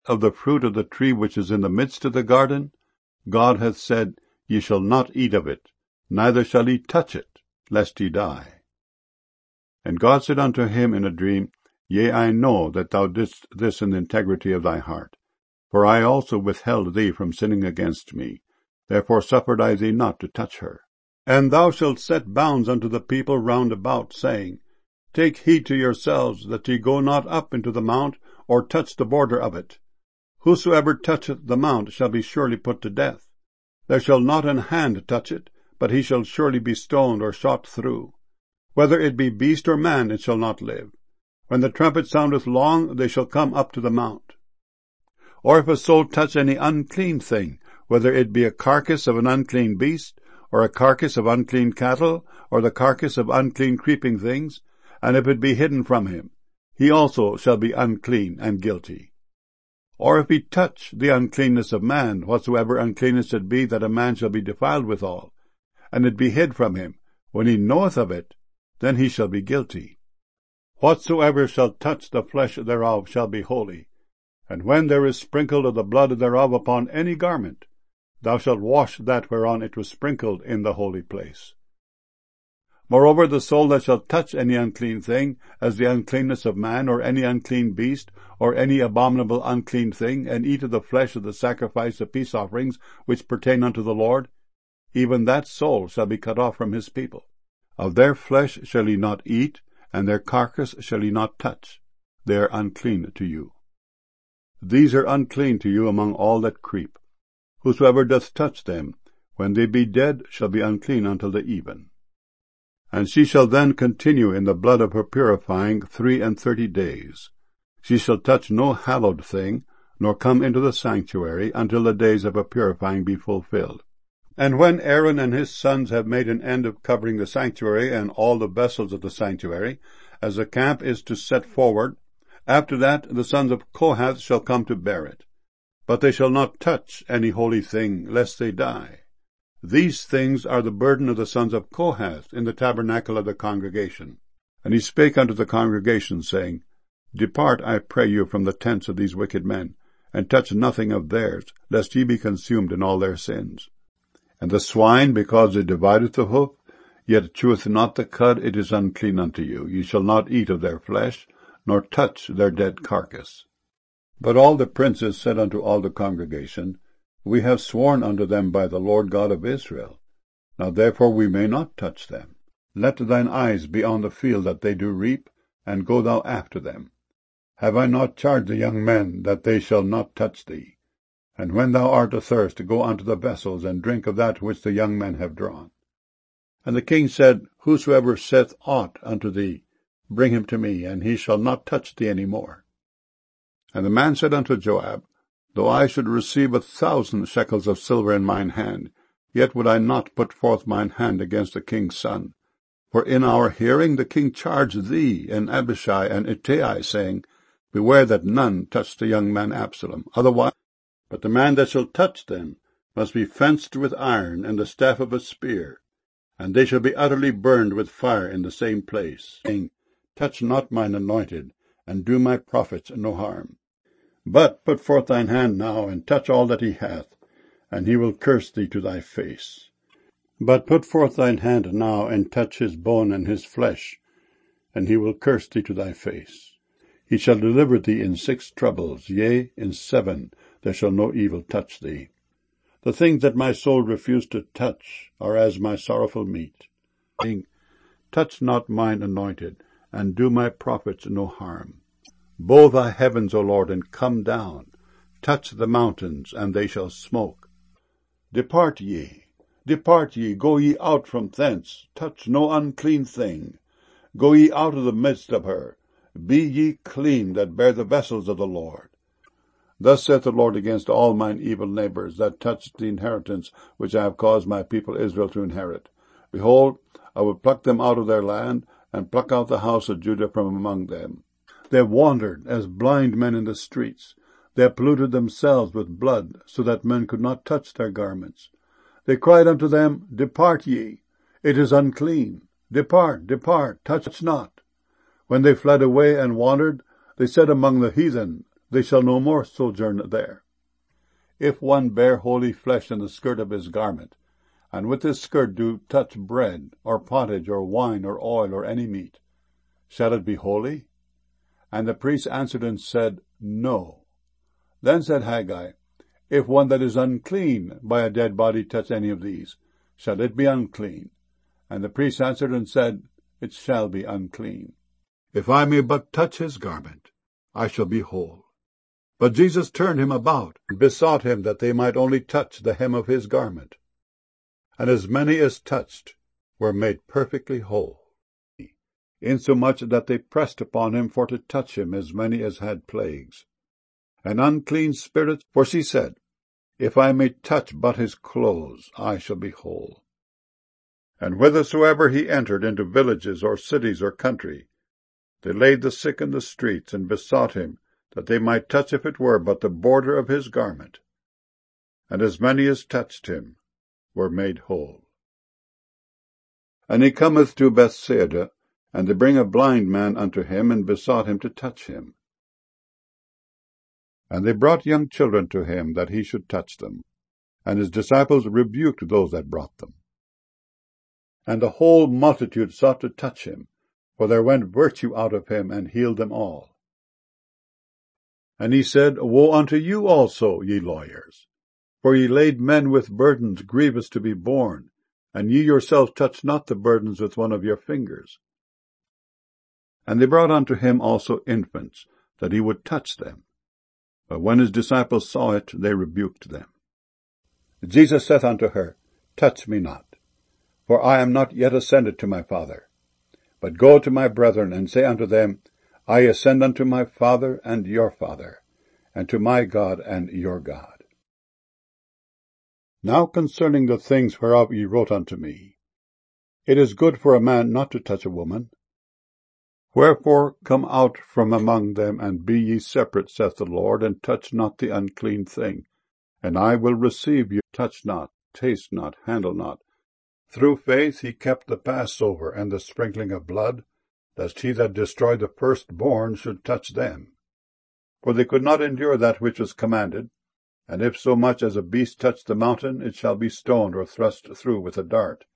of the fruit of the tree which is in the midst of the garden? God hath said, Ye shall not eat of it, neither shall ye touch it, lest ye die. And God said unto him in a dream, Yea, I know that thou didst this in the integrity of thy heart. For I also withheld thee from sinning against me. Therefore suffered I thee not to touch her. And thou shalt set bounds unto the people round about, saying, Take heed to yourselves, that ye go not up into the mount, or touch the border of it. Whosoever toucheth the mount shall be surely put to death. There shall not an hand touch it, but he shall surely be stoned or shot through. Whether it be beast or man, it shall not live. When the trumpet soundeth long, they shall come up to the mount. Or if a soul touch any unclean thing, whether it be a carcass of an unclean beast, or a carcass of unclean cattle, or the carcass of unclean creeping things, and if it be hidden from him, he also shall be unclean and guilty. Or if he touch the uncleanness of man, whatsoever uncleanness it be that a man shall be defiled withal, and it be hid from him, when he knoweth of it, then he shall be guilty. Whatsoever shall touch the flesh thereof shall be holy, and when there is sprinkled of the blood thereof upon any garment, thou shalt wash that whereon it was sprinkled in the holy place. Moreover, the soul that shall touch any unclean thing, as the uncleanness of man, or any unclean beast, or any abominable unclean thing, and eat of the flesh of the sacrifice of peace offerings, which pertain unto the Lord, even that soul shall be cut off from his people. Of their flesh shall ye not eat, and their carcass shall ye not touch. They are unclean to you. These are unclean to you among all that creep. Whosoever doth touch them, when they be dead, shall be unclean until the even. And she shall then continue in the blood of her purifying 33 days. She shall touch no hallowed thing, nor come into the sanctuary, until the days of her purifying be fulfilled. And when Aaron and his sons have made an end of covering the sanctuary and all the vessels of the sanctuary, as the camp is to set forward, after that the sons of Kohath shall come to bear it. But they shall not touch any holy thing, lest they die. These things are the burden of the sons of Kohath in the tabernacle of the congregation. And he spake unto the congregation, saying, Depart, I pray you, from the tents of these wicked men, and touch nothing of theirs, lest ye be consumed in all their sins. And the swine, because it divideth the hoof, yet cheweth not the cud, it is unclean unto you. Ye shall not eat of their flesh, nor touch their dead carcass. But all the princes said unto all the congregation, We have sworn unto them by the Lord God of Israel. Now therefore we may not touch them. Let thine eyes be on the field that they do reap, and go thou after them. Have I not charged the young men that they shall not touch thee? And when thou art athirst, go unto the vessels, and drink of that which the young men have drawn. And the king said, Whosoever saith aught unto thee, bring him to me, and he shall not touch thee any more. And the man said unto Joab, Though I should receive 1,000 shekels of silver in mine hand, yet would I not put forth mine hand against the king's son. For in our hearing the king charged thee, and Abishai, and Ittai, saying, Beware that none touch the young man Absalom, otherwise. But the man that shall touch them must be fenced with iron and the staff of a spear, and they shall be utterly burned with fire in the same place, saying, Touch not mine anointed, and do my prophets no harm. But put forth thine hand now, and touch all that he hath, and he will curse thee to thy face. But put forth thine hand now, and touch his bone and his flesh, and he will curse thee to thy face. He shall deliver thee in 6 troubles, yea, in 7 there shall no evil touch thee. The things that my soul refused to touch are as my sorrowful meat. Touch not mine anointed, and do my prophets no harm. Bow thy heavens, O Lord, and come down. Touch the mountains, and they shall smoke. Depart ye, go ye out from thence. Touch no unclean thing. Go ye out of the midst of her. Be ye clean that bear the vessels of the Lord. Thus saith the Lord against all mine evil neighbors that touch the inheritance which I have caused my people Israel to inherit. Behold, I will pluck them out of their land, and pluck out the house of Judah from among them. They have wandered as blind men in the streets. They have polluted themselves with blood, so that men could not touch their garments. They cried unto them, Depart ye, it is unclean. Depart, depart, touch not. When they fled away and wandered, they said among the heathen, they shall no more sojourn there. If one bear holy flesh in the skirt of his garment, and with his skirt do touch bread, or pottage, or wine, or oil, or any meat, shall it be holy? And the priest answered and said, No. Then said Haggai, If one that is unclean by a dead body touch any of these, shall it be unclean? And the priest answered and said, It shall be unclean. If I may but touch his garment, I shall be whole. But Jesus turned him about, and besought him that they might only touch the hem of his garment. And as many as touched were made perfectly whole, insomuch that they pressed upon him for to touch him, as many as had plagues, and unclean spirits. For she said, If I may touch but his clothes, I shall be whole. And whithersoever he entered into villages or cities or country, they laid the sick in the streets, and besought him that they might touch, if it were but the border of his garment. And as many as touched him were made whole. And he cometh to Bethsaida, and they bring a blind man unto him, and besought him to touch him. And they brought young children to him, that he should touch them. And his disciples rebuked those that brought them. And the whole multitude sought to touch him, for there went virtue out of him, and healed them all. And he said, Woe unto you also, ye lawyers! For ye laid men with burdens grievous to be borne, and ye yourselves touched not the burdens with one of your fingers. And they brought unto him also infants, that he would touch them. But when his disciples saw it, they rebuked them. Jesus saith unto her, Touch me not, for I am not yet ascended to my Father. But go to my brethren, and say unto them, I ascend unto my Father and your Father, and to my God and your God. Now concerning the things whereof ye wrote unto me, it is good for a man not to touch a woman. Wherefore come out from among them, and be ye separate, saith the Lord, and touch not the unclean thing, and I will receive you. Touch not, taste not, handle not. Through faith he kept the Passover and the sprinkling of blood, lest he that destroyed the firstborn should touch them. For they could not endure that which was commanded, and if so much as a beast touch the mountain, it shall be stoned or thrust through with a dart.